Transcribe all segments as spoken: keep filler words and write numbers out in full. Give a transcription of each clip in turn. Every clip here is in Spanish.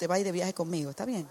va a ir de viaje conmigo, ¿está bien?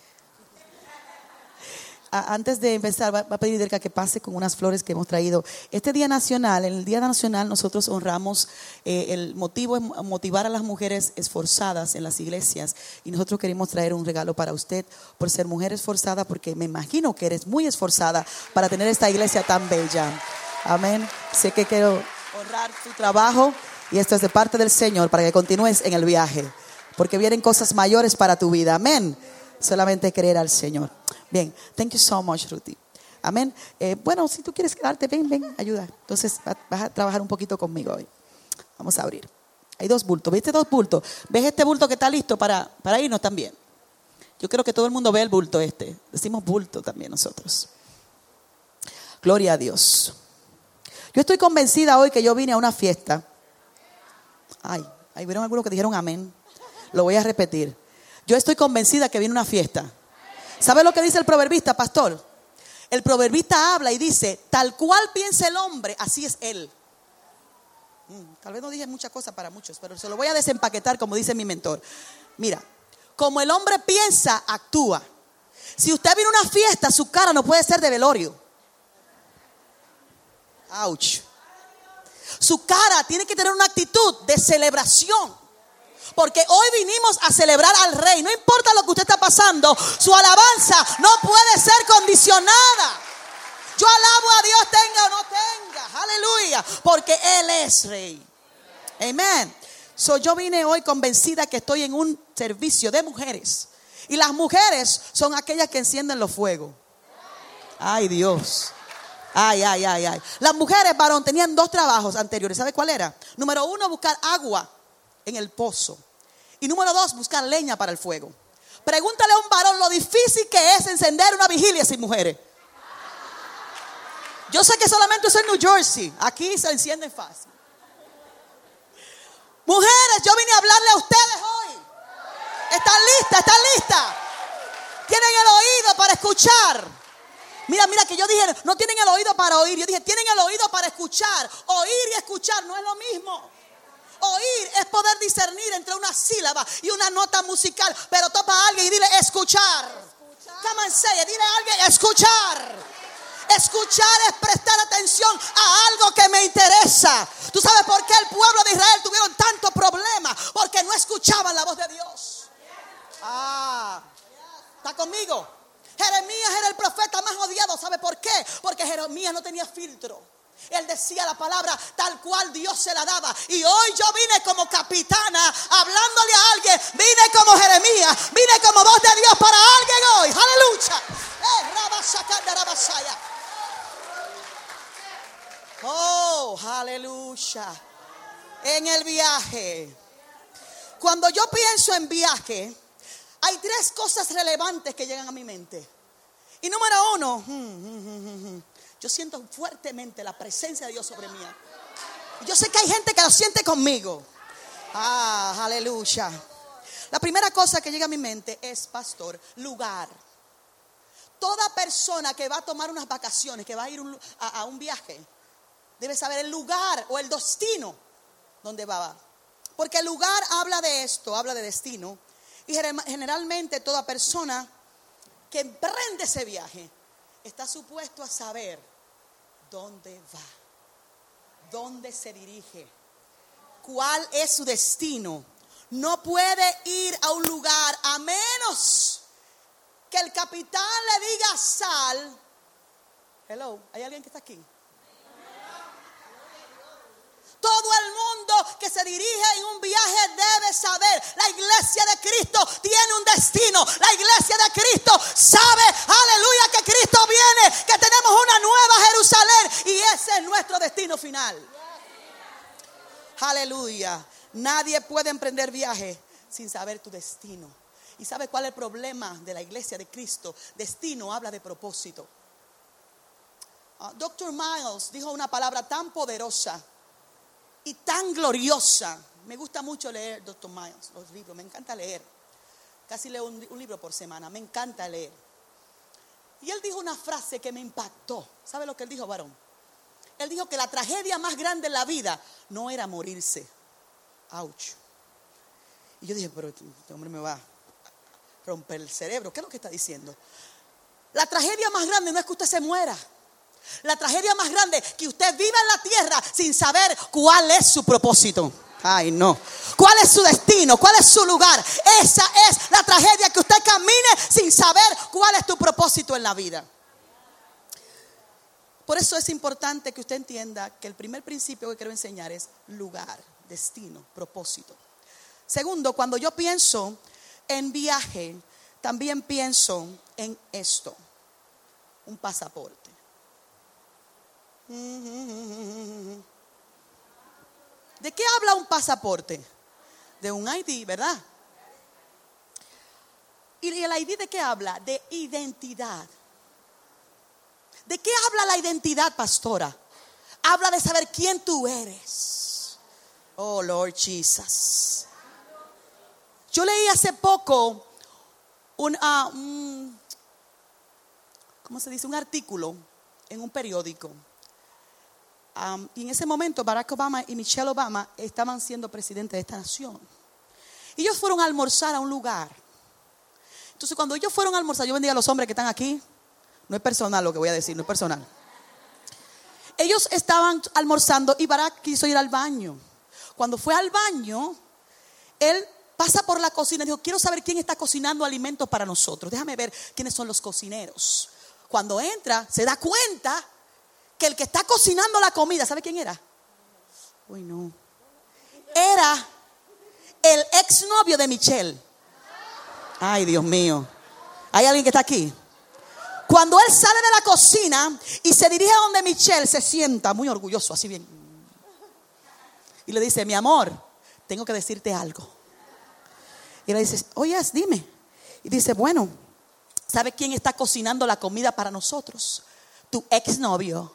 Antes de empezar, va a pedir Delca que pase con unas flores que hemos traído. Este Día Nacional, en el Día Nacional nosotros honramos, eh, el motivo es motivar a las mujeres esforzadas en las iglesias. Y nosotros queremos traer un regalo para usted por ser mujer esforzada, porque me imagino que eres muy esforzada para tener esta iglesia tan bella. Amén. Sé que quiero honrar tu trabajo y esto es de parte del Señor para que continúes en el viaje, porque vienen cosas mayores para tu vida. Amén. Solamente creer al Señor. Bien, thank you so much, Ruthie. Amén. Eh, bueno, si tú quieres quedarte, ven, ven, ayuda. Entonces vas a trabajar un poquito conmigo hoy. Vamos a abrir. Hay dos bultos. ¿Viste dos bultos? ¿Ves este bulto que está listo para, para irnos también? Yo creo que todo el mundo ve el bulto este. Decimos bulto también nosotros. Gloria a Dios. Yo estoy convencida hoy que yo vine a una fiesta. Ay, ahí vieron algunos que dijeron amén. Lo voy a repetir. Yo estoy convencida que viene una fiesta. ¿Sabe lo que dice el proverbista, pastor? El proverbista habla y dice: tal cual piensa el hombre, así es él. Mm, tal vez no dije muchas cosas para muchos, pero se lo voy a desempaquetar como dice mi mentor. Mira, como el hombre piensa, actúa. Si usted viene a una fiesta, su cara no puede ser de velorio. Ouch. Su cara tiene que tener una actitud de celebración. Porque hoy vinimos a celebrar al Rey. No importa lo que usted está pasando, su alabanza no puede ser condicionada. Yo alabo a Dios, tenga o no tenga. Aleluya. Porque Él es Rey. Amén. So, yo vine hoy convencida que estoy en un servicio de mujeres. Y las mujeres son aquellas que encienden los fuegos. Ay, Dios. Ay, ay, ay, ay. Las mujeres, varón, tenían dos trabajos anteriores. ¿Sabe cuál era? Número uno, buscar agua en el pozo. Y número dos, buscar leña para el fuego. Pregúntale a un varón lo difícil que es encender una vigilia sin mujeres. Yo sé que solamente eso en New Jersey. Aquí se enciende fácil. Mujeres, yo vine a hablarle a ustedes hoy. ¿Están listas? ¿Están listas? ¿Tienen el oído para escuchar? Mira, mira que yo dije, no tienen el oído para oír. Yo dije, tienen el oído para escuchar. Oír y escuchar no es lo mismo. Oír es poder discernir entre una sílaba y una nota musical. Pero topa a alguien y dile escuchar. Come and say it. Dile a alguien escuchar. Escuchar es prestar atención a algo que me interesa. ¿Tú sabes por qué el pueblo de Israel tuvieron tantos problemas? Porque no escuchaban la voz de Dios. Ah, ¿está conmigo? Jeremías era el profeta más odiado. ¿Sabe por qué? Porque Jeremías no tenía filtro. Él decía la palabra tal cual Dios se la daba. Y hoy yo vine como capitana hablándole a alguien. Vine como Jeremías. Vine como voz de Dios para alguien hoy. Aleluya. Oh, aleluya. En el viaje. Cuando yo pienso en viaje, hay tres cosas relevantes que llegan a mi mente. Y número uno, hmm, hmm, hmm, hmm, yo siento fuertemente la presencia de Dios sobre mí. Yo sé que hay gente que lo siente conmigo. Ah, aleluya. La primera cosa que llega a mi mente es, pastor, lugar. Toda persona que va a tomar unas vacaciones, que va a ir un, a, a un viaje, debe saber el lugar o el destino donde va. Porque el lugar habla de esto, habla de destino. Y generalmente toda persona que emprende ese viaje está supuesto a saber dónde va, dónde se dirige, cuál es su destino. No puede ir a un lugar a menos que el capitán le diga sal. Hello, ¿hay alguien que está aquí? Todo el mundo que se dirige en un viaje debe saber, la iglesia de Cristo tiene un destino. La iglesia de Cristo sabe, aleluya, que Cristo viene, que tenemos una nueva Jerusalén y ese es nuestro destino final. Aleluya. Nadie puede emprender viaje sin saber tu destino. ¿Y sabe cuál es el problema de la iglesia de Cristo? Destino habla de propósito. Uh, doctor Miles dijo una palabra tan poderosa y tan gloriosa. Me gusta mucho leer doctor Miles, los libros, me encanta leer. Casi leo un, un libro por semana, me encanta leer. Y él dijo una frase que me impactó. ¿Sabe lo que él dijo, varón? Él dijo que la tragedia más grande en la vida no era morirse. Ouch. Y yo dije, pero este hombre me va romper el cerebro. ¿Qué es lo que está diciendo? La tragedia más grande no es que usted se muera. La tragedia más grande es que usted viva en la tierra sin saber cuál es su propósito. Ay, no. ¿Cuál es su destino? ¿Cuál es su lugar? Esa es la tragedia, que usted camine sin saber cuál es tu propósito en la vida. Por eso es importante que usted entienda que el primer principio que quiero enseñar es lugar, destino, propósito. Segundo, cuando yo pienso en viaje, también pienso en esto: un pasaporte. ¿De qué habla un pasaporte? De un I D, ¿verdad? ¿Y el I D de qué habla? De identidad. ¿De qué habla la identidad, pastora? Habla de saber quién tú eres. Oh, Lord Jesus. Yo leí hace poco un, uh, un ¿cómo se dice? Un artículo en un periódico. Um, y en ese momento Barack Obama y Michelle Obama estaban siendo presidentes de esta nación. Y ellos fueron a almorzar a un lugar. Entonces, cuando ellos fueron a almorzar, yo bendiga a los hombres que están aquí. No es personal lo que voy a decir, no es personal. Ellos estaban almorzando y Barack quiso ir al baño. Cuando fue al baño, él pasa por la cocina y dijo: quiero saber quién está cocinando alimentos para nosotros. Déjame ver quiénes son los cocineros. Cuando entra, se da cuenta que el que está cocinando la comida, ¿sabe quién era? Uy, no. Era el exnovio de Michelle. Ay, Dios mío. ¿Hay alguien que está aquí? Cuando él sale de la cocina y se dirige a donde Michelle, se sienta muy orgulloso, así bien. Y le dice: mi amor, tengo que decirte algo. Y le dice: oye, dime. Y dice: bueno, ¿sabe quién está cocinando la comida para nosotros? Tu exnovio.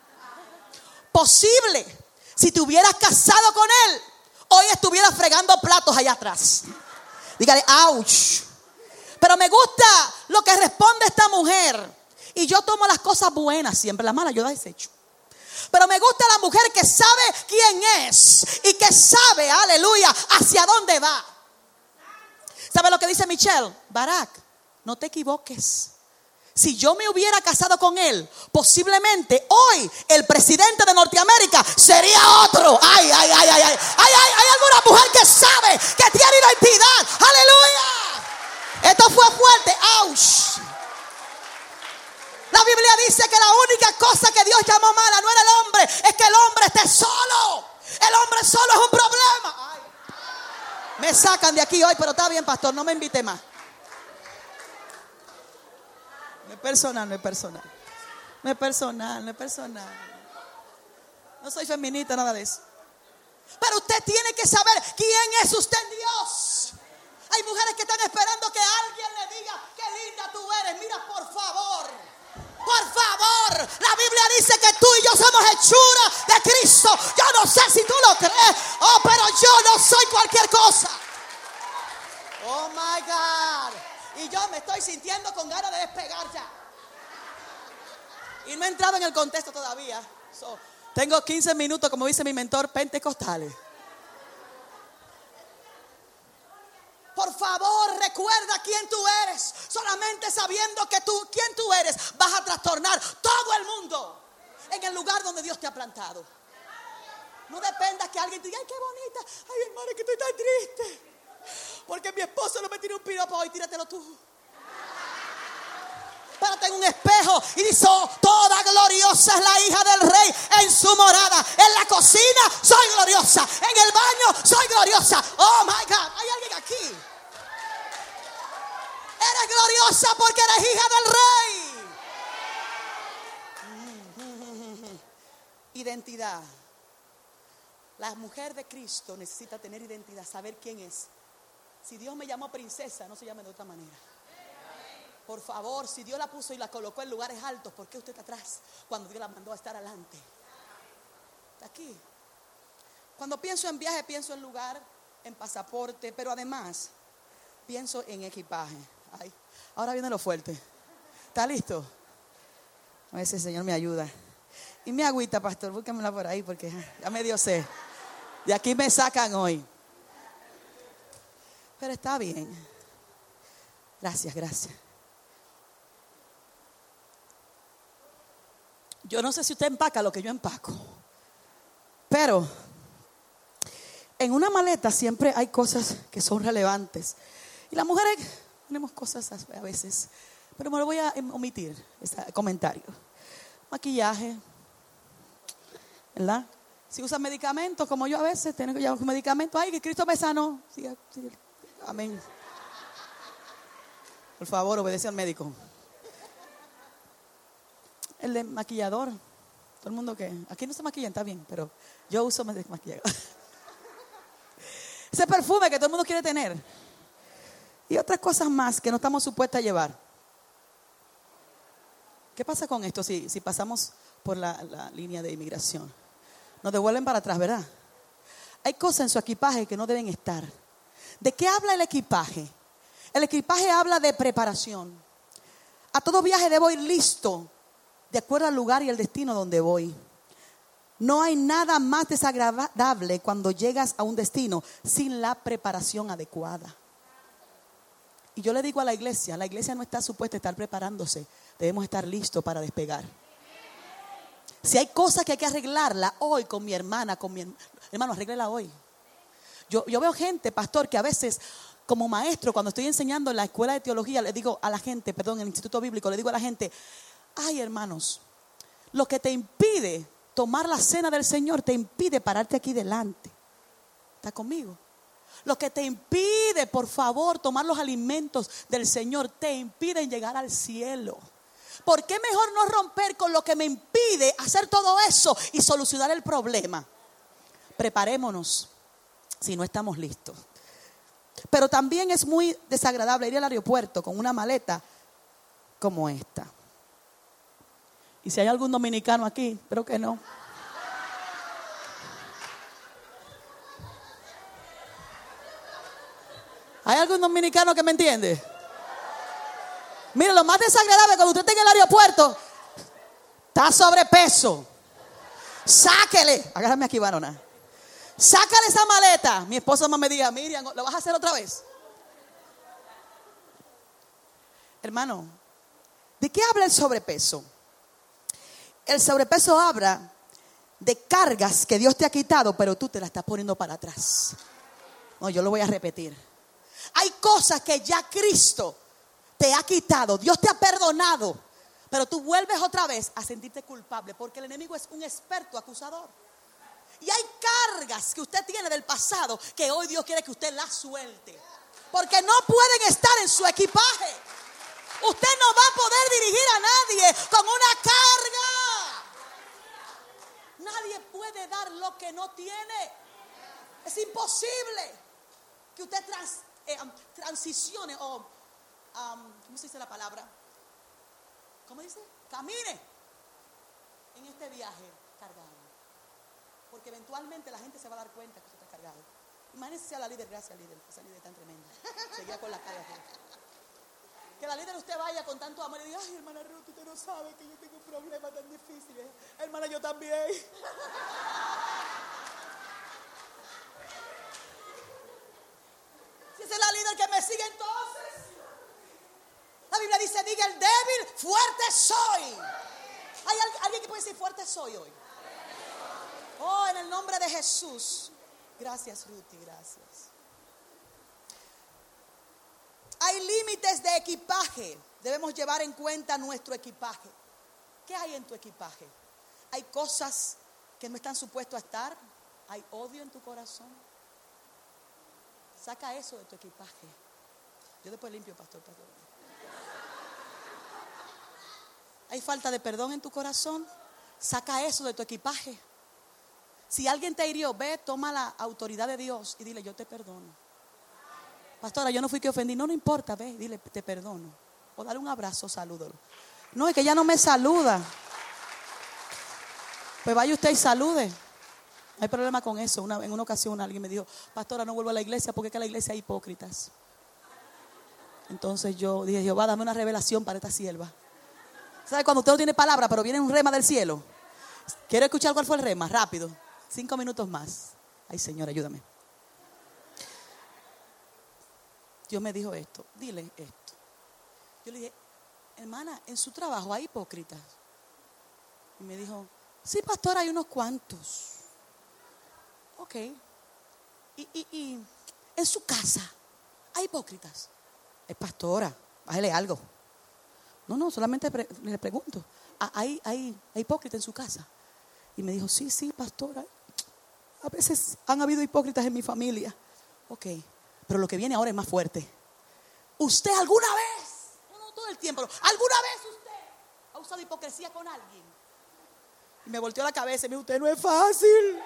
Posible, si te hubieras casado con él, hoy estuvieras fregando platos allá atrás. Dígale: ouch. Pero me gusta lo que responde esta mujer. Y yo tomo las cosas buenas siempre, las malas yo las desecho. Pero me gusta la mujer que sabe quién es y que sabe, aleluya, hacia dónde va. ¿Sabe lo que dice Michelle? Barack, no te equivoques. Si yo me hubiera casado con él, posiblemente hoy el presidente de Norteamérica sería otro. Ay, ay, ay, ay, ay. Ay, ay, hay alguna mujer que sabe, que tiene identidad. Aleluya. Esto fue fuerte. Ouch. La Biblia dice que la única cosa que Dios llamó mala no era el hombre, es que el hombre esté solo. El hombre solo es un problema. Ay. Me sacan de aquí hoy, pero está bien, pastor, no me invite más. No es personal, no es personal. No es personal, no es personal. No soy feminista, nada de eso. Pero usted tiene que saber quién es usted en Dios. Hay mujeres que están esperando que alguien le diga: qué linda tú eres. Mira, por favor, por favor, la Biblia dice que tú y yo somos hechura de Cristo. Yo no sé si tú lo crees. Oh, pero yo no soy cualquier cosa. Oh my God. Y yo me estoy sintiendo con ganas de despegar ya. Y no he entrado en el contexto todavía. So, tengo quince minutos, como dice mi mentor, pentecostales. Por favor, recuerda quién tú eres. Solamente sabiendo que tú, quién tú eres, vas a trastornar todo el mundo en el lugar donde Dios te ha plantado. No dependas que alguien te diga: ay, qué bonita. Ay, hermano, que estoy tan triste porque mi esposo no me tiró un piropo hoy. Tíratelo tú. Párate en un espejo y dice: oh, toda gloriosa es la hija del rey en su morada. En la cocina soy gloriosa. En el baño soy gloriosa. Oh my God, hay alguien aquí. Eres gloriosa porque eres hija del rey. Identidad. La mujer de Cristo necesita tener identidad, saber quién es. Si Dios me llamó princesa, no se llame de otra manera. Por favor, si Dios la puso y la colocó en lugares altos, ¿por qué usted está atrás cuando Dios la mandó a estar adelante? Está aquí. Cuando pienso en viaje, pienso en lugar, en pasaporte, pero además pienso en equipaje. Ay, ahora viene lo fuerte. ¿Está listo? A ver si el Señor me ayuda. Y mi agüita, pastor, búsquemela por ahí porque ya me dio sed. De aquí me sacan hoy. Pero está bien. Gracias, gracias. Yo no sé si usted empaca lo que yo empaco, pero en una maleta siempre hay cosas que son relevantes. Y las mujeres tenemos cosas a veces, pero me lo voy a omitir, este comentario. Maquillaje, ¿verdad? Si usan medicamentos, como yo a veces, tengo que llevar medicamentos. Ay, que Cristo me sanó. Sí, sí, amén. Por favor, obedece al médico. El de maquillador. Todo el mundo que... Aquí no se maquillan, está bien, pero yo uso maquillador. Ese perfume que todo el mundo quiere tener. Y otras cosas más que no estamos supuestos a llevar. ¿Qué pasa con esto si, si pasamos por la, la línea de inmigración? Nos devuelven para atrás, ¿verdad? Hay cosas en su equipaje que no deben estar. ¿De qué habla el equipaje? El equipaje habla de preparación. A todo viaje debo ir listo, de acuerdo al lugar y el destino donde voy. No hay nada más desagradable cuando llegas a un destino sin la preparación adecuada. Y yo le digo a la iglesia, la iglesia no está supuesta a estar preparándose. Debemos estar listos para despegar. Si hay cosas que hay que arreglarla hoy con mi hermana, con mi hermano, arréglala hoy. Yo, yo veo gente, pastor, que a veces como maestro, cuando estoy enseñando en la escuela de teología, le digo a la gente, perdón, en el instituto bíblico, le digo a la gente, ay hermanos, lo que te impide tomar la cena del Señor, te impide pararte aquí delante. ¿Está conmigo? Lo que te impide, por favor, tomar los alimentos del Señor, te impiden llegar al cielo. ¿Por qué mejor no romper con lo que me impide hacer todo eso y solucionar el problema? Preparémonos si no estamos listos. Pero también es muy desagradable ir al aeropuerto con una maleta como esta. Y si hay algún dominicano aquí, espero que no. ¿Hay algún dominicano que me entiende? Mire, lo más desagradable cuando usted está en el aeropuerto, está sobrepeso. Sáquele. Agárrame aquí, varona. Sácale esa maleta. Mi esposa me dijo, Miriam, ¿lo vas a hacer otra vez? Hermano, ¿de qué habla el sobrepeso? El sobrepeso habla de cargas que Dios te ha quitado, pero tú te las estás poniendo para atrás. No, yo lo voy a repetir. Hay cosas que ya Cristo te ha quitado, Dios te ha perdonado, pero tú vuelves otra vez a sentirte culpable porque el enemigo es un experto acusador. Y hay cargas que usted tiene del pasado que hoy Dios quiere que usted las suelte, porque no pueden estar en su equipaje. Usted no va a poder dirigir a nadie con una carga. Nadie puede dar lo que no tiene. Es imposible que usted trans, eh, transicione o um, ¿cómo se dice la palabra? ¿Cómo dice? Camine en este viaje cargado. Porque eventualmente la gente se va a dar cuenta que usted está cargado. Imagínese a la líder, gracias líder, esa líder tan tremenda. Seguía con la carga. Que la líder usted vaya con tanto amor y diga, ay hermana Ruth, usted no sabe que yo tengo un problema tan difícil. ¿eh? Hermana, yo también. Si esa es la líder que me sigue entonces. La Biblia dice, diga el débil, fuerte soy. ¿Hay alguien que puede decir fuerte soy hoy? Oh, en el nombre de Jesús. Gracias, Ruti, gracias. Hay límites de equipaje. Debemos llevar en cuenta nuestro equipaje. ¿Qué hay en tu equipaje? Hay cosas que no están supuestas a estar. Hay odio en tu corazón. Saca eso de tu equipaje. Yo después limpio, pastor, pastor. Hay falta de perdón en tu corazón. Saca eso de tu equipaje. Si alguien te hirió, ve, toma la autoridad de Dios y dile, yo te perdono. Pastora, yo no fui que ofendí. No, no importa, ve, dile, te perdono. O dale un abrazo, salúdalo. No, es que ella no me saluda. Pues vaya usted y salude. No hay problema con eso. Una, en una ocasión alguien me dijo, pastora, no vuelvo a la iglesia porque es que la iglesia hay hipócritas. Entonces yo dije, Jehová, dame una revelación para esta sierva. ¿Sabe cuando usted no tiene palabra, pero viene un rema del cielo? Quiero escuchar cuál fue el rema, rápido. Cinco minutos más. Ay, Señor, ayúdame. Dios me dijo esto, dile esto. Yo le dije, hermana, en su trabajo hay hipócritas. Y me dijo, sí, pastor, hay unos cuantos. Ok. Y, y, y en su casa hay hipócritas. Es pastora, bájale algo. No, no, solamente pre- le pregunto, ¿hay, hay, ¿hay hipócritas en su casa? Y me dijo, sí, sí, pastora. A veces han habido hipócritas en mi familia. Ok, pero lo que viene ahora es más fuerte. ¿Usted alguna vez, no, no todo el tiempo, alguna vez usted ha usado hipocresía con alguien? Y me volteó la cabeza y me dijo, usted no es fácil.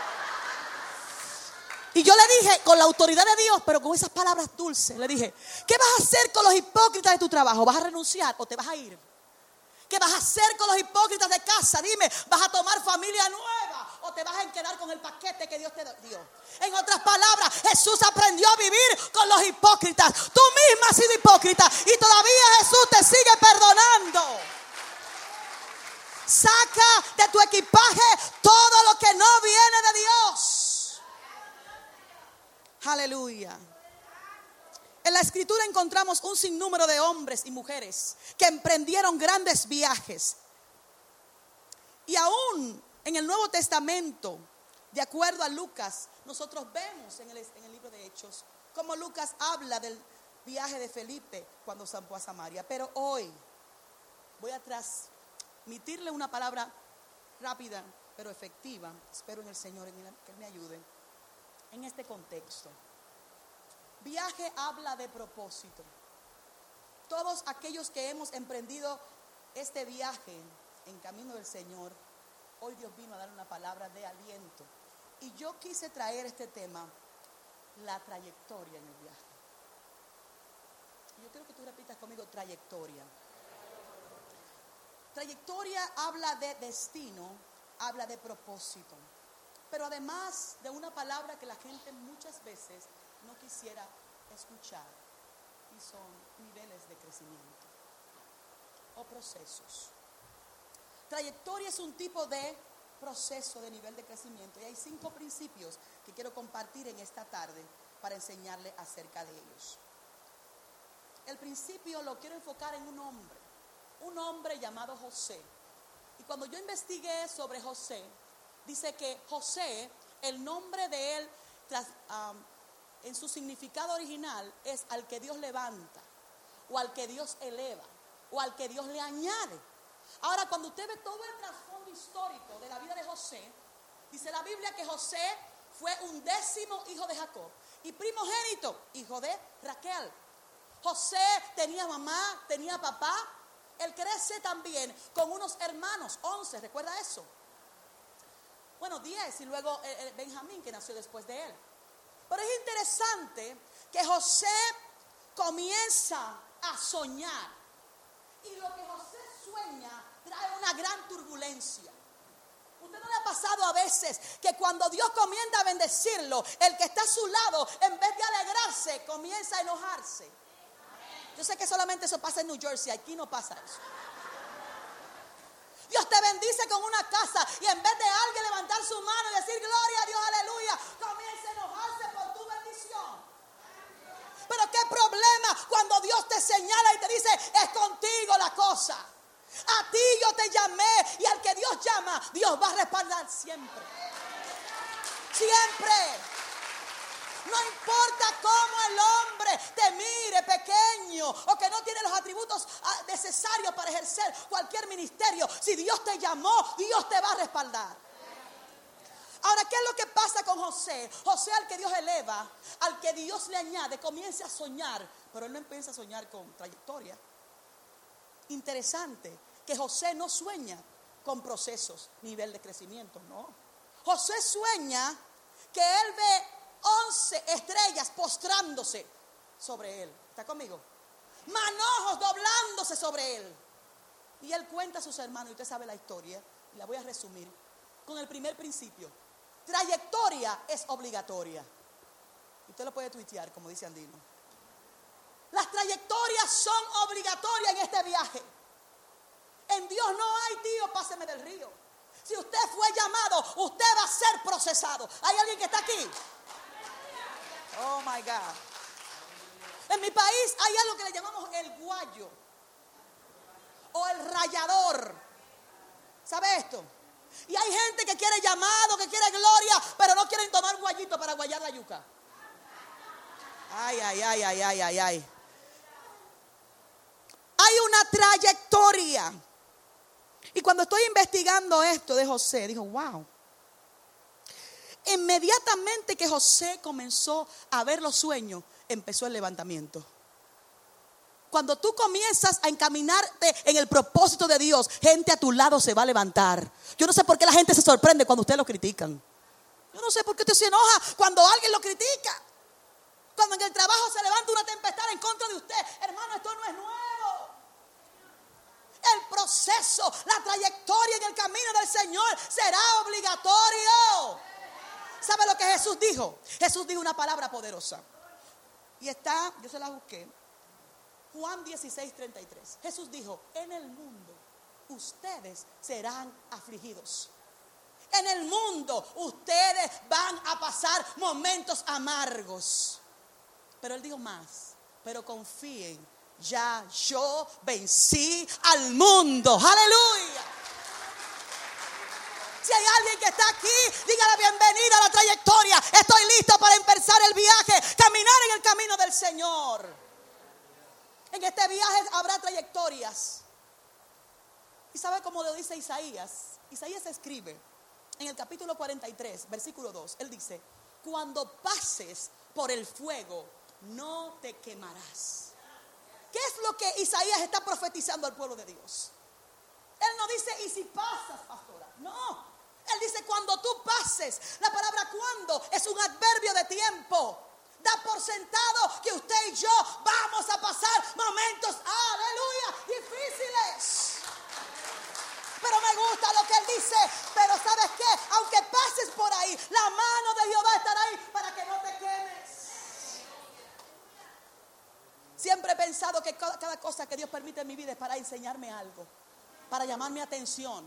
Y yo le dije, con la autoridad de Dios, pero con esas palabras dulces, le dije, ¿qué vas a hacer con los hipócritas de tu trabajo? ¿Vas a renunciar o te vas a ir? ¿Qué vas a hacer con los hipócritas de casa? Dime, ¿vas a tomar familia nueva o te vas a quedar con el paquete que Dios te dio? En otras palabras, Jesús aprendió a vivir con los hipócritas. Tú misma has sido hipócrita y todavía Jesús te sigue perdonando. Saca de tu equipaje todo lo que no viene de Dios. Aleluya. En la escritura encontramos un sinnúmero de hombres y mujeres que emprendieron grandes viajes. Y aún en el Nuevo Testamento, de acuerdo a Lucas, nosotros vemos en el, en el libro de Hechos cómo Lucas habla del viaje de Felipe cuando zampó a Samaria. Pero hoy voy a transmitirle una palabra rápida pero efectiva. Espero en el Señor que me ayude en este contexto. Viaje habla de propósito. Todos aquellos que hemos emprendido este viaje en camino del Señor, hoy Dios vino a dar una palabra de aliento. Y yo quise traer este tema, la trayectoria en el viaje. Yo quiero que tú repitas conmigo, trayectoria. Trayectoria habla de destino, habla de propósito. Pero además de una palabra que la gente muchas veces no quisiera escuchar, y son niveles de crecimiento o procesos. Trayectoria es un tipo de proceso de nivel de crecimiento y hay cinco principios que quiero compartir en esta tarde para enseñarle acerca de ellos. El principio lo quiero enfocar en un hombre, un hombre llamado José. Y cuando yo investigué sobre José, dice que José, el nombre de él tras, um, en su significado original es al que Dios levanta, o al que Dios eleva, o al que Dios le añade. Ahora, cuando usted ve todo el trasfondo histórico de la vida de José, dice la Biblia que José fue undécimo hijo de Jacob y primogénito, hijo de Raquel. José tenía mamá, tenía papá. Él crece también con unos hermanos, once, ¿recuerda eso? Bueno, diez, y luego eh, Benjamín, que nació después de él. Pero es interesante que José comienza a soñar. Y lo que José sueña trae una gran turbulencia. ¿Usted no le ha pasado a veces que cuando Dios comienza a bendecirlo, el que está a su lado, en vez de alegrarse, comienza a enojarse? Yo sé que solamente eso pasa en New Jersey, aquí no pasa eso. Dios te bendice con una casa y en vez de alguien levantar su mano y decir gloria a Dios, aleluya, comienza a enojarse por tu bendición. Pero qué problema cuando Dios te señala y te dice, es contigo la cosa. A ti yo te llamé y al que Dios llama, Dios va a respaldar siempre. Siempre. No importa cómo el hombre te mire pequeño o que no tiene los atributos necesarios para ejercer cualquier ministerio. Si Dios te llamó, Dios te va a respaldar. Ahora, ¿qué es lo que pasa con José? José, al que Dios eleva, al que Dios le añade, comienza a soñar. Pero él no empieza a soñar con trayectoria. Interesante que José no sueña con procesos, nivel de crecimiento, no. José sueña que él ve once estrellas postrándose sobre él. ¿Está conmigo? Manojos doblándose sobre él. Y él cuenta a sus hermanos, y usted sabe la historia, y la voy a resumir con el primer principio. Trayectoria es obligatoria. Usted lo puede tuitear, como dice Andino. Las trayectorias son obligatorias en este viaje. En Dios no hay tío, páseme del río. Si usted fue llamado, usted va a ser procesado. ¿Hay alguien que está aquí? Oh my God. En mi país hay algo que le llamamos el guayo o el rallador. ¿Sabe esto? Y hay gente que quiere llamado, que quiere gloria, pero no quieren tomar un guayito para guayar la yuca. Ay, ay, ay, ay, ay, ay, ay. Hay una trayectoria. Y cuando estoy investigando esto de José, digo, wow. Inmediatamente que José comenzó a ver los sueños, empezó el levantamiento. Cuando tú comienzas a encaminarte en el propósito de Dios, gente a tu lado se va a levantar. Yo no sé por qué la gente se sorprende cuando ustedes lo critican. Yo no sé por qué usted se enoja cuando alguien lo critica. Cuando en el trabajo se levanta una tempestad en contra de usted. Hermano, esto no es nuevo. El proceso, la trayectoria en el camino del Señor será obligatorio. ¿Sabe lo que Jesús dijo? Jesús dijo una palabra poderosa. Y está, yo se la busqué. Juan dieciséis, treinta y tres. Jesús dijo, en el mundo ustedes serán afligidos. En el mundo ustedes van a pasar momentos amargos. Pero él dijo más, pero confíen, ya yo vencí al mundo. Aleluya. Si hay alguien que está aquí, dígale bienvenida a la trayectoria. Estoy listo para empezar el viaje, caminar en el camino del Señor. En este viaje habrá trayectorias. ¿Y sabe cómo lo dice Isaías? Isaías escribe en el capítulo cuarenta y tres, versículo dos. Él dice, cuando pases por el fuego, no te quemarás. ¿Qué es lo que Isaías está profetizando al pueblo de Dios? Él no dice, y si pasas, pastora. No. Él dice, cuando tú pases. La palabra cuando es un adverbio de tiempo. Da por sentado que usted y yo vamos a pasar momentos, aleluya, difíciles. Pero me gusta lo que él dice. Pero ¿sabes qué? Aunque pases por ahí, la mano de Jehová estará ahí para que no te quemes. Siempre he pensado que cada, cada cosa que Dios permite en mi vida es para enseñarme algo, para llamar mi atención.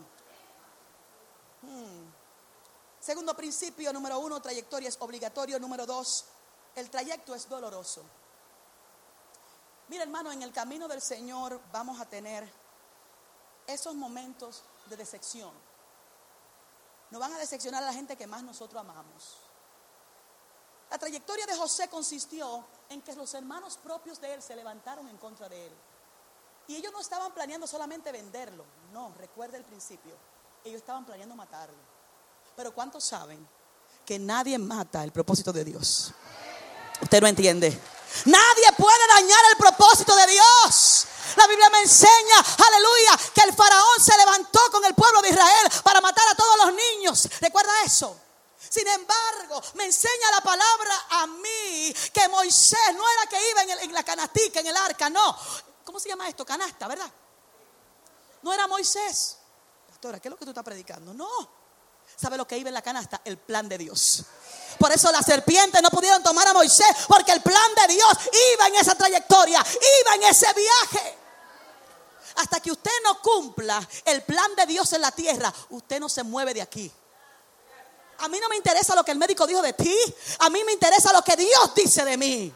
Hmm. Segundo principio, número uno, trayectoria es obligatorio. Número dos, el trayecto es doloroso. Mira, hermano, en el camino del Señor vamos a tener esos momentos de decepción. Nos van a decepcionar a la gente que más nosotros amamos. La trayectoria de José consistió en que los hermanos propios de él se levantaron en contra de él. Y ellos no estaban planeando solamente venderlo. No, recuerda el principio. Ellos estaban planeando matarlo. Pero ¿cuántos saben que nadie mata el propósito de Dios? Usted no entiende. Nadie puede dañar el propósito de Dios. La Biblia me enseña, aleluya, que el faraón se levantó con el pueblo de Israel para matar a todos los niños. ¿Recuerda eso? Sin embargo, me enseña la palabra a mí que Moisés no era que iba en, el, en la canastica, en el arca, no. ¿Cómo se llama esto? Canasta, ¿verdad? No era Moisés. Pastora, ¿qué es lo que tú estás predicando? No. ¿Sabe lo que iba en la canasta? El plan de Dios. Por eso las serpientes no pudieron tomar a Moisés, porque el plan de Dios iba en esa trayectoria, iba en ese viaje. Hasta que usted no cumpla el plan de Dios en la tierra, usted no se mueve de aquí. A mí no me interesa lo que el médico dijo de ti, a mí me interesa lo que Dios dice de mí.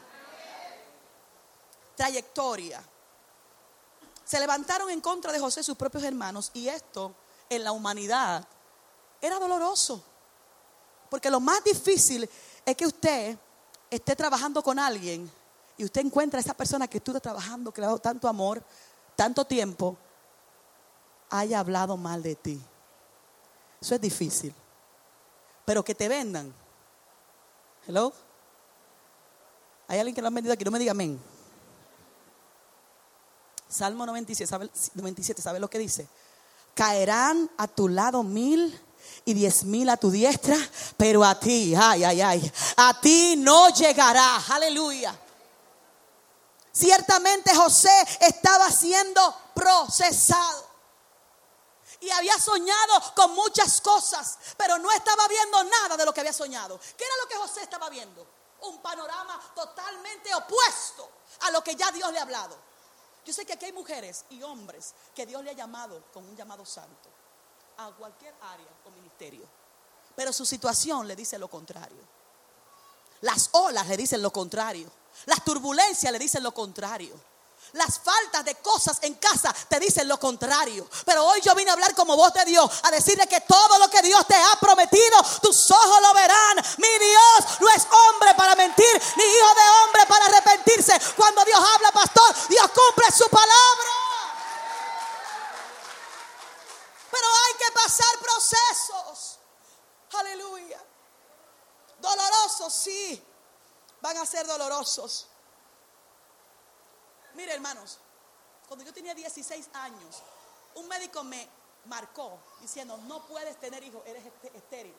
Trayectoria. Se levantaron en contra de José sus propios hermanos, y esto en la humanidad era doloroso. Porque lo más difícil es que usted esté trabajando con alguien y usted encuentra a esa persona que estuvo trabajando, que le ha dado tanto amor, tanto tiempo, haya hablado mal de ti. Eso es difícil. Pero que te vendan. Hello. ¿Hay alguien que lo ha vendido aquí? No me diga amén. Salmo noventa y siete, ¿sabe, noventa y siete, ¿sabe lo que dice? Caerán a tu lado mil y diez mil a tu diestra, pero a ti, ay, ay, ay, a ti no llegará. Aleluya. Ciertamente José estaba siendo procesado y había soñado con muchas cosas, pero no estaba viendo nada de lo que había soñado. ¿Qué era lo que José estaba viendo? Un panorama totalmente opuesto a lo que ya Dios le ha hablado. Yo sé que aquí hay mujeres y hombres que Dios le ha llamado con un llamado santo a cualquier área o ministerio, pero su situación le dice lo contrario. Las olas le dicen lo contrario. Las turbulencias le dicen lo contrario. Las faltas de cosas en casa te dicen lo contrario. Pero hoy yo vine a hablar como voz de Dios, a decirle que todo lo que Dios te ha prometido, tus ojos lo verán. Mi Dios no es hombre para mentir, ni hijo de hombre para arrepentirse. Cuando Dios habla, pastor, Dios cumple su palabra. Pero hay que pasar procesos. Aleluya. Dolorosos, sí. Van a ser dolorosos. Mire, hermanos, cuando yo tenía dieciséis años, un médico me marcó diciendo: no puedes tener hijos, eres estéril.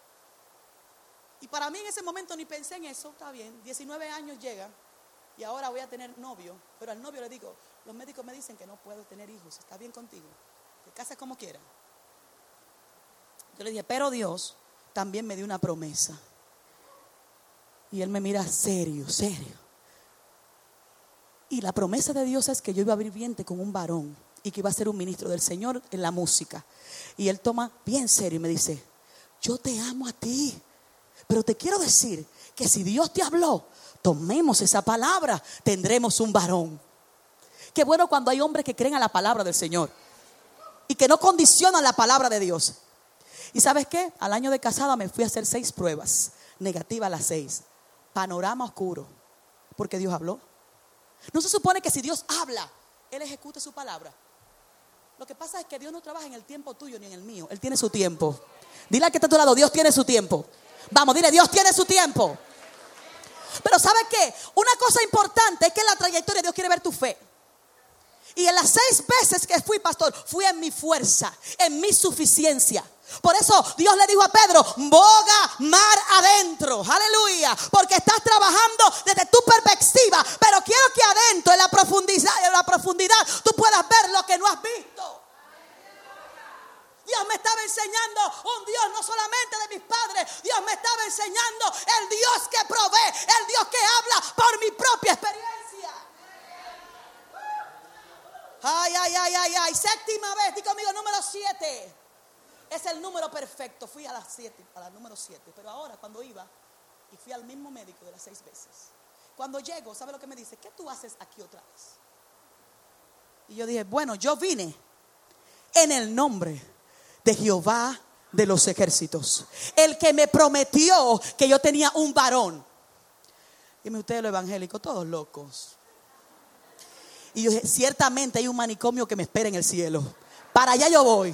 Y para mí en ese momento ni pensé en eso. Está bien, diecinueve años llega y ahora voy a tener novio. Pero al novio le digo: los médicos me dicen que no puedo tener hijos. ¿Está bien contigo? Que cases como quieras. Yo le dije: pero Dios también me dio una promesa. Y él me mira serio, serio. Y la promesa de Dios es que yo iba a vivir bien con un varón y que iba a ser un ministro del Señor en la música. Y él toma bien serio y me dice: yo te amo a ti, pero te quiero decir que si Dios te habló, tomemos esa palabra, tendremos un varón. Qué bueno cuando hay hombres que creen a la palabra del Señor y que no condicionan la palabra de Dios. ¿Y sabes qué? Al año de casada me fui a hacer seis pruebas, negativa a las seis. Panorama oscuro, porque Dios habló. No se supone que si Dios habla, Él ejecute su palabra. Lo que pasa es que Dios no trabaja en el tiempo tuyo ni en el mío. Él tiene su tiempo. Dile al que está a tu lado: Dios tiene su tiempo. Vamos, dile: Dios tiene su tiempo. Pero ¿sabe qué? Una cosa importante es que en la trayectoria Dios quiere ver tu fe. Y en las seis veces que fui pastor, fui en mi fuerza, en mi suficiencia. Por eso Dios le dijo a Pedro: boga mar adentro, aleluya, porque estás trabajando desde tu perspectiva, pero quiero que adentro, en la profundidad, en la profundidad, tú puedas ver lo que no has visto. Dios me estaba enseñando un Dios no solamente de mis padres. Dios me estaba enseñando el Dios que provee, el Dios que habla por mi propia experiencia. Ay, ay, ay, ay, ay. Séptima vez, di conmigo, número siete. Es el número perfecto. Fui a las siete, a la número siete. Pero ahora cuando iba y fui al mismo médico de las seis veces, cuando llego, ¿sabe lo que me dice? ¿Qué tú haces aquí otra vez? Y yo dije: bueno, yo vine en el nombre de Jehová de los ejércitos, el que me prometió que yo tenía un varón. Dime ustedes, los evangélicos, todos locos. Y yo dije: ciertamente hay un manicomio que me espera en el cielo. Para allá yo voy.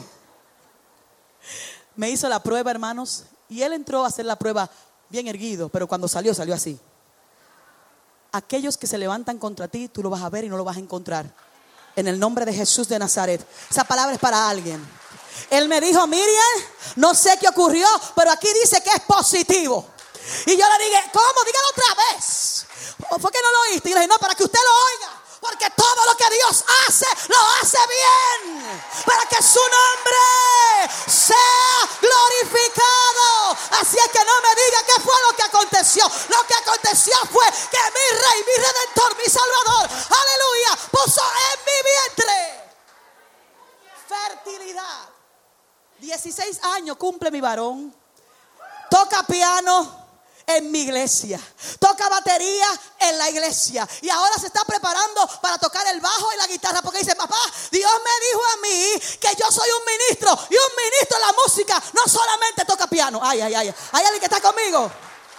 Me hizo la prueba, hermanos, y él entró a hacer la prueba bien erguido, pero cuando salió, salió así. Aquellos que se levantan contra ti, tú lo vas a ver y no lo vas a encontrar. En el nombre de Jesús de Nazaret. Esa palabra es para alguien. Él me dijo: Miriam, no sé qué ocurrió, pero aquí dice que es positivo. Y yo le dije: ¿cómo? Dígalo otra vez. ¿Fue que no lo oíste? Y le dije: no, para que usted lo oiga. Porque todo lo que Dios hace, lo hace bien. Para que su nombre sea glorificado. Así es que no me diga qué fue lo que aconteció. Lo que aconteció fue que mi Rey, mi Redentor, mi Salvador, aleluya, puso en mi vientre fertilidad. dieciséis años cumple mi varón. Toca piano en mi iglesia, toca batería en la iglesia, y ahora se está preparando para tocar el bajo y la guitarra, porque dice: papá, Dios me dijo a mí que yo soy un ministro, y un ministro de la música no solamente toca piano. Ay, ay, ay, ¿hay alguien que está conmigo?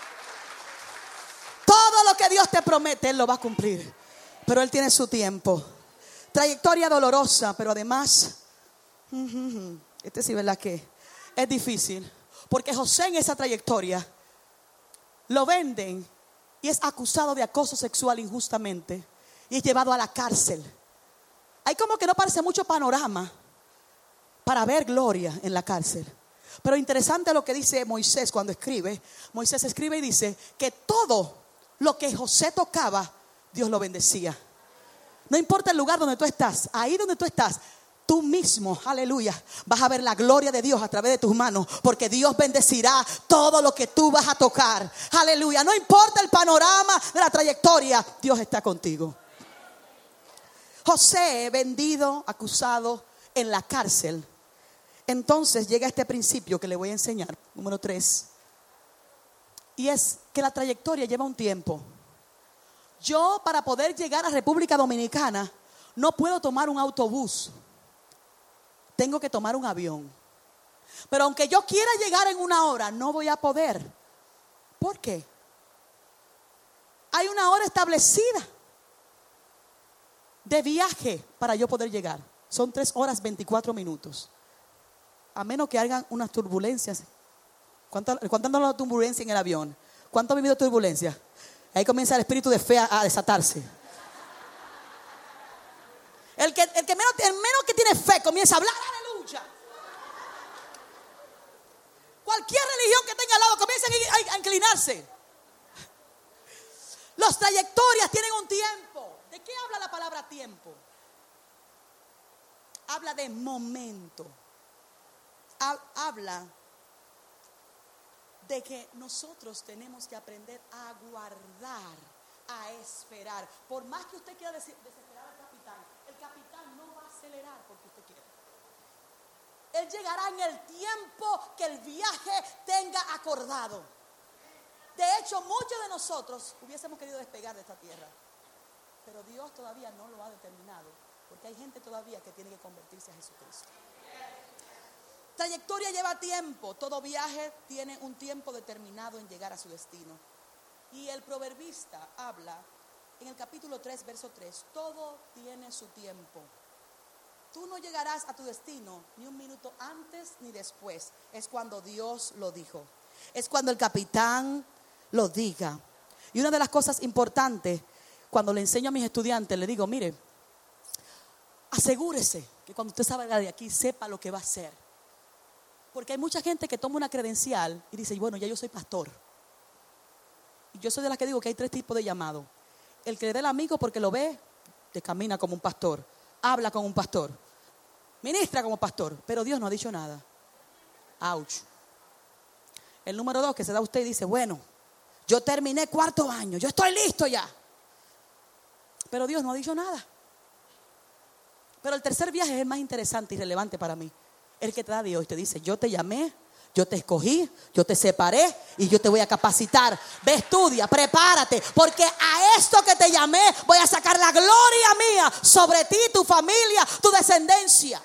Todo lo que Dios te promete, Él lo va a cumplir, pero Él tiene su tiempo. Trayectoria dolorosa, pero además, este sí, ¿verdad que es difícil? Porque José en esa trayectoria lo venden y es acusado de acoso sexual injustamente y es llevado a la cárcel. Hay como que no parece mucho panorama para ver gloria en la cárcel. Pero interesante lo que dice Moisés cuando escribe. Moisés escribe y dice que todo lo que José tocaba, Dios lo bendecía. No importa el lugar donde tú estás, ahí donde tú estás, tú mismo, aleluya, vas a ver la gloria de Dios a través de tus manos, porque Dios bendecirá todo lo que tú vas a tocar. Aleluya, no importa el panorama de la trayectoria, Dios está contigo. José, vendido, acusado en la cárcel. Entonces llega este principio que le voy a enseñar, número tres. Y es que la trayectoria lleva un tiempo. Yo, para poder llegar a República Dominicana, no puedo tomar un autobús. Tengo que tomar un avión. Pero aunque yo quiera llegar en una hora, no voy a poder. ¿Por qué? Hay una hora establecida de viaje para yo poder llegar. Son tres horas veinticuatro minutos. A menos que hagan unas turbulencias. ¿Cuánto, cuánto anda la turbulencia en el avión? ¿Cuánto ha vivido turbulencia? Ahí comienza el espíritu de fe a, a desatarse. El que, el, que menos, el menos que tiene fe comienza a hablar, aleluya. Cualquier religión que tenga al lado comienza a, a, a inclinarse. Las trayectorias tienen un tiempo. ¿De qué habla la palabra tiempo? Habla de momento. Habla de que nosotros tenemos que aprender a guardar, a esperar. Por más que usted quiera desesperar al capitán, el capitán no va a acelerar porque usted quiere. Él llegará en el tiempo que el viaje tenga acordado. De hecho, muchos de nosotros hubiésemos querido despegar de esta tierra, pero Dios todavía no lo ha determinado, porque hay gente todavía que tiene que convertirse a Jesucristo. Trayectoria lleva tiempo. Todo viaje tiene un tiempo determinado en llegar a su destino. Y el proverbista habla en el capítulo tres, verso tres. Todo tiene su tiempo. Tú no llegarás a tu destino ni un minuto antes ni después. Es cuando Dios lo dijo. Es cuando el capitán lo diga. Y una de las cosas importantes, cuando le enseño a mis estudiantes, le digo, mire, asegúrese que cuando usted salga de aquí, sepa lo que va a hacer. Porque hay mucha gente que toma una credencial y dice, bueno, ya yo soy pastor. Y yo soy de las que digo que hay tres tipos de llamados. El que le da el amigo porque lo ve, te camina como un pastor, habla como un pastor, ministra como pastor, pero Dios no ha dicho nada. Ouch. El número dos, que se da a usted y dice, bueno, yo terminé cuarto año, yo estoy listo ya. Pero Dios no ha dicho nada. Pero el tercer viaje es el más interesante y relevante para mí. El que te da Dios y te dice, yo te llamé, yo te escogí, yo te separé y yo te voy a capacitar. Ve, estudia, prepárate, porque a esto que te llamé voy a sacar la gloria mía sobre ti, tu familia, tu descendencia.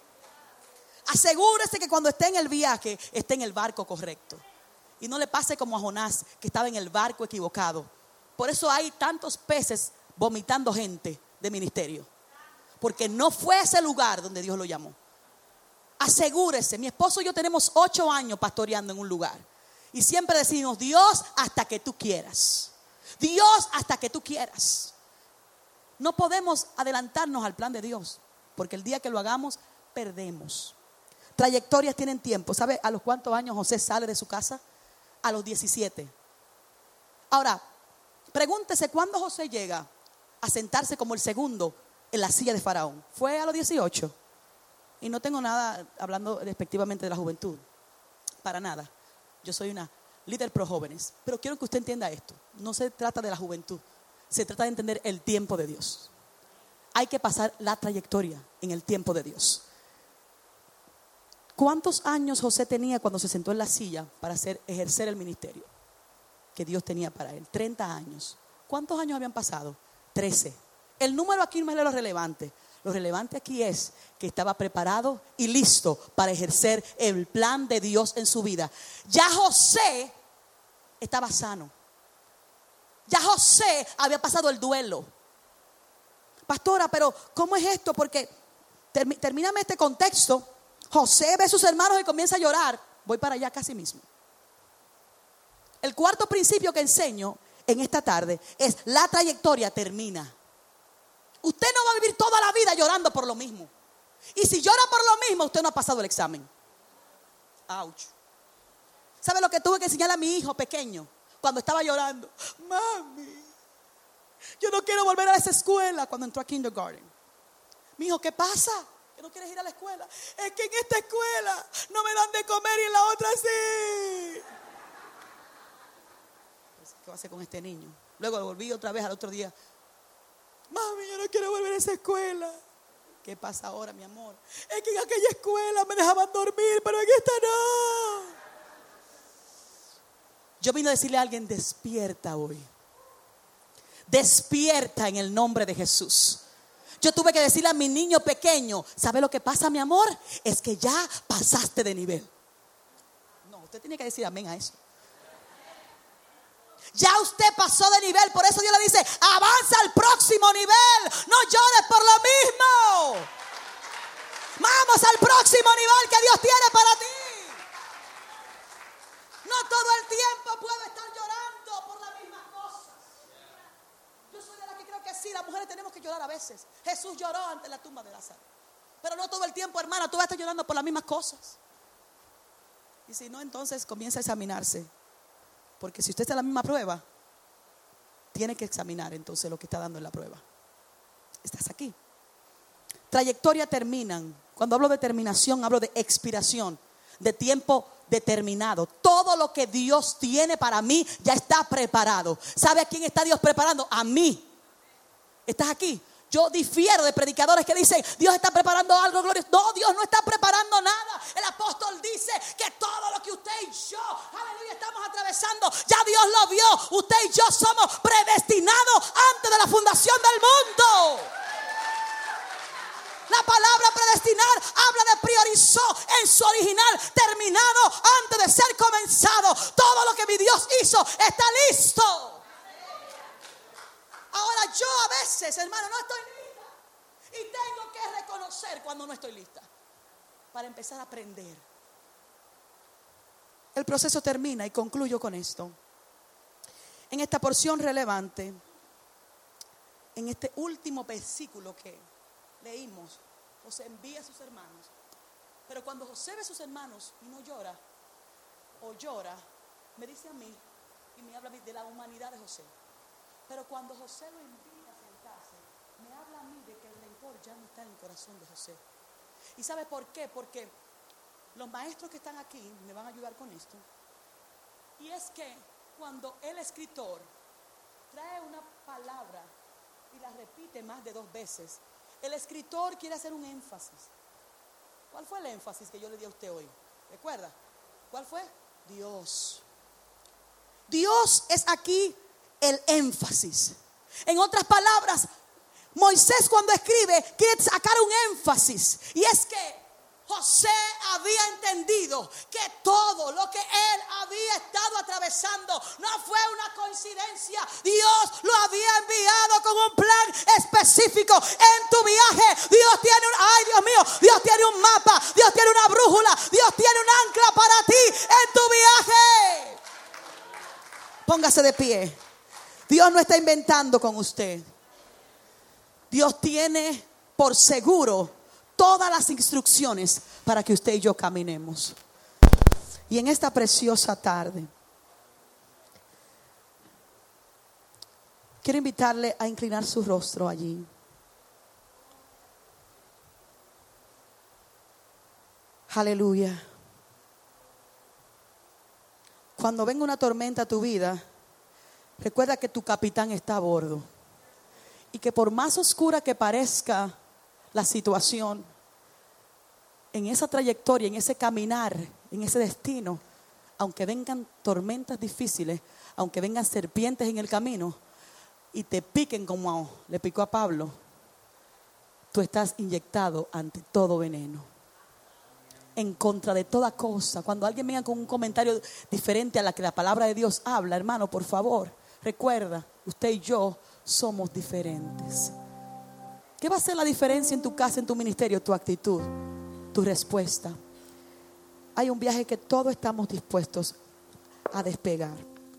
Asegúrese que cuando esté en el viaje, esté en el barco correcto. Y no le pase como a Jonás, que estaba en el barco equivocado. Por eso hay tantos peces vomitando gente de ministerio. Porque no fue ese lugar donde Dios lo llamó. Asegúrese, mi esposo y yo tenemos ocho años pastoreando en un lugar. Y siempre decimos, Dios hasta que tú quieras. Dios hasta que tú quieras. No podemos adelantarnos al plan de Dios, porque el día que lo hagamos, perdemos. Trayectorias tienen tiempo. ¿Sabe a los cuántos años José sale de su casa? A los diecisiete. Ahora, pregúntese cuándo José llega a sentarse como el segundo en la silla de Faraón. ¿Fue a los dieciocho? Y no tengo nada hablando despectivamente de la juventud, para nada. Yo soy una líder pro jóvenes, pero quiero que usted entienda esto. No se trata de la juventud, se trata de entender el tiempo de Dios. Hay que pasar la trayectoria en el tiempo de Dios. ¿Cuántos años José tenía cuando se sentó en la silla para hacer, ejercer el ministerio que Dios tenía para él? treinta años. ¿Cuántos años habían pasado? trece. El número aquí no es lo relevante. Lo relevante aquí es que estaba preparado y listo para ejercer el plan de Dios en su vida. Ya José estaba sano. Ya José había pasado el duelo. Pastora, pero ¿cómo es esto? Porque term- termíname este contexto. José ve a sus hermanos y comienza a llorar. Voy para allá casi mismo. El cuarto principio que enseño en esta tarde es: la trayectoria termina. Usted no va a vivir toda la vida llorando por lo mismo. Y si llora por lo mismo, usted no ha pasado el examen. Ouch. ¿Sabe lo que tuve que enseñarle a mi hijo pequeño cuando estaba llorando? Mami, yo no quiero volver a esa escuela. Cuando entró a kindergarten, mi hijo, ¿qué pasa? ¿Que no quieres ir a la escuela? Es que en esta escuela no me dan de comer y en la otra sí. ¿Qué va a hacer con este niño? Luego volví otra vez al otro día. Mami, yo no quiero volver a esa escuela. ¿Qué pasa ahora, mi amor? Es que en aquella escuela me dejaban dormir, pero en esta no. Yo vine a decirle a alguien: despierta hoy. Despierta en el nombre de Jesús. Yo tuve que decirle a mi niño pequeño: ¿sabe lo que pasa, mi amor? Es que ya pasaste de nivel. No, usted tiene que decir amén a eso. Ya usted pasó de nivel. Por eso Dios le dice: avanza al próximo nivel. No llores por lo mismo. Vamos al próximo nivel que Dios tiene para ti. No todo el tiempo puedo estar llorando por las mismas cosas. Yo soy de la que creo que sí, las mujeres tenemos que llorar a veces. Jesús lloró ante la tumba de Lázaro. Pero no todo el tiempo, hermana, tú vas a estar llorando por las mismas cosas. Y si no, entonces comienza a examinarse. Porque si usted está en la misma prueba, tiene que examinar entonces lo que está dando en la prueba. Estás aquí. Trayectoria terminan. Cuando hablo de terminación, hablo de expiración, de tiempo determinado. Todo lo que Dios tiene para mí ya está preparado. ¿Sabe a quién está Dios preparando? A mí. ¿Estás aquí? Yo difiero de predicadores que dicen: Dios está preparando algo glorioso. No, Dios no está preparando nada. El apóstol dice que todo lo que usted y yo, aleluya, estamos atravesando, ya Dios lo vio. Usted y yo somos predestinados antes de la fundación del mundo. La palabra predestinar habla de priorizó en su original, terminado antes de ser comenzado. Todo lo que mi Dios hizo está listo. Ahora yo a veces, hermano, no estoy lista. Y tengo que reconocer cuando no estoy lista, para empezar a aprender. El proceso termina y concluyo con esto. En esta porción relevante, en este último versículo que leímos, José envía a sus hermanos. Pero cuando José ve a sus hermanos y no llora, o llora, me dice a mí y me habla a mí de la humanidad de José. Pero cuando José lo invita a sentarse, me habla a mí de que el rencor ya no está en el corazón de José. ¿Y sabe por qué? Porque los maestros que están aquí me van a ayudar con esto. Y es que cuando el escritor trae una palabra y la repite más de dos veces, el escritor quiere hacer un énfasis. ¿Cuál fue el énfasis que yo le di a usted hoy? ¿Recuerda? ¿Cuál fue? Dios. Dios es aquí el énfasis. En otras palabras, Moisés cuando escribe quiere sacar un énfasis. Y es que José había entendido que todo lo que él había estado atravesando no fue una coincidencia. Dios lo había enviado con un plan específico. En tu viaje Dios tiene un, ay Dios mío, Dios tiene un mapa, Dios tiene una brújula, Dios tiene un ancla para ti en tu viaje. Póngase de pie. Dios no está inventando con usted. Dios tiene por seguro todas las instrucciones para que usted y yo caminemos. Y en esta preciosa tarde quiero invitarle a inclinar su rostro allí. Aleluya. Cuando venga una tormenta a tu vida, recuerda que tu capitán está a bordo. Y que por más oscura que parezca la situación, en esa trayectoria, en ese caminar, en ese destino, aunque vengan tormentas difíciles, aunque vengan serpientes en el camino y te piquen como le picó a Pablo, tú estás inyectado ante todo veneno, en contra de toda cosa. Cuando alguien venga con un comentario diferente a la que la palabra de Dios habla, hermano, por favor, recuerda, usted y yo somos diferentes. ¿Qué va a hacer la diferencia en tu casa, en tu ministerio? Tu actitud, tu respuesta. Hay un viaje que todos estamos dispuestos a despegar.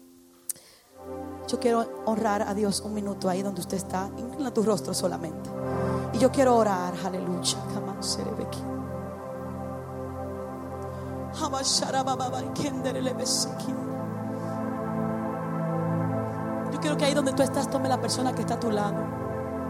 Yo quiero honrar a Dios un minuto ahí donde usted está. Inclina tu rostro solamente. Y yo quiero orar, aleluya. Yo quiero que ahí donde tú estás, tome la persona que está a tu lado.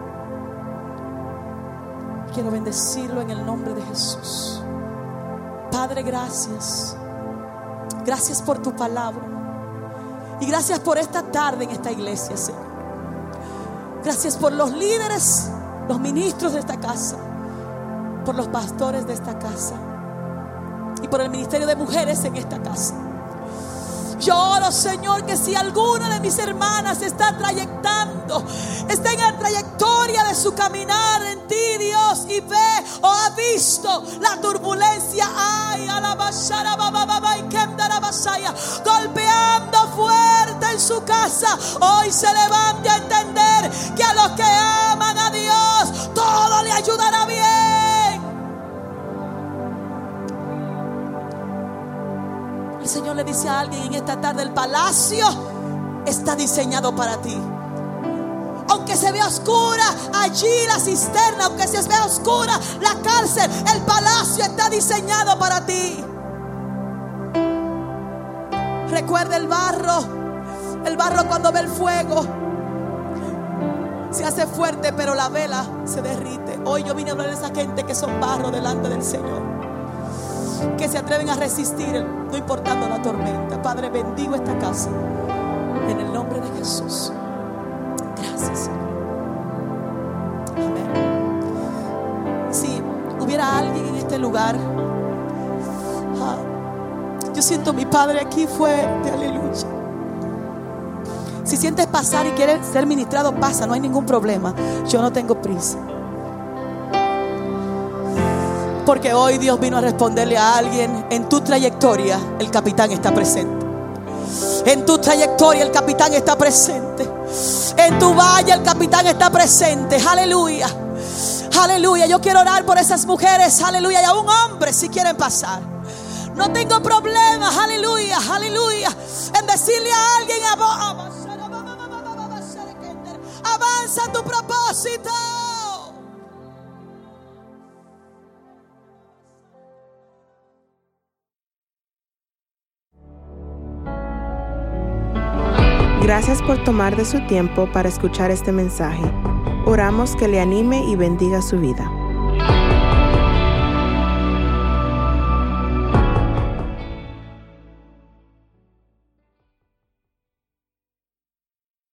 Quiero bendecirlo en el nombre de Jesús. Padre, gracias. Gracias por tu palabra. Y gracias por esta tarde en esta iglesia, Señor. Gracias por los líderes, los ministros de esta casa, por los pastores de esta casa y por el ministerio de mujeres en esta casa. Yo oro, Señor, que si alguna de mis hermanas está trayectando, está en la trayectoria de su caminar en ti, Dios, y ve o ha visto la turbulencia, ay, alabashara, bababa, y kendara basaya, golpeando fuerte en su casa, hoy se levante a entender que a los que aman a Dios todo le ayudará bien. El Señor le dice a alguien en esta tarde: el palacio está diseñado para ti. Aunque se vea oscura allí la cisterna, aunque se vea oscura la cárcel, el palacio está diseñado para ti. Recuerda el barro. El barro, cuando ve el fuego, se hace fuerte, pero la vela se derrite. Hoy yo vine a hablar de esa gente que son barro delante del Señor, que se atreven a resistir no importando la tormenta. Padre, bendigo esta casa en el nombre de Jesús. Gracias, Señor. Amén. Si hubiera alguien en este lugar, ah, yo siento a mi Padre aquí fuerte, aleluya. Si sientes pasar y quieres ser ministrado, pasa, no hay ningún problema. Yo no tengo prisa, porque hoy Dios vino a responderle a alguien. En tu trayectoria el capitán está presente. En tu trayectoria el capitán está presente. En tu valle el capitán está presente. Aleluya, aleluya. Yo quiero orar por esas mujeres, aleluya, y a un hombre si quieren pasar. No tengo problema, aleluya, aleluya, en decirle a alguien: avanza tu propósito. Gracias por tomar de su tiempo para escuchar este mensaje. Oramos que le anime y bendiga su vida.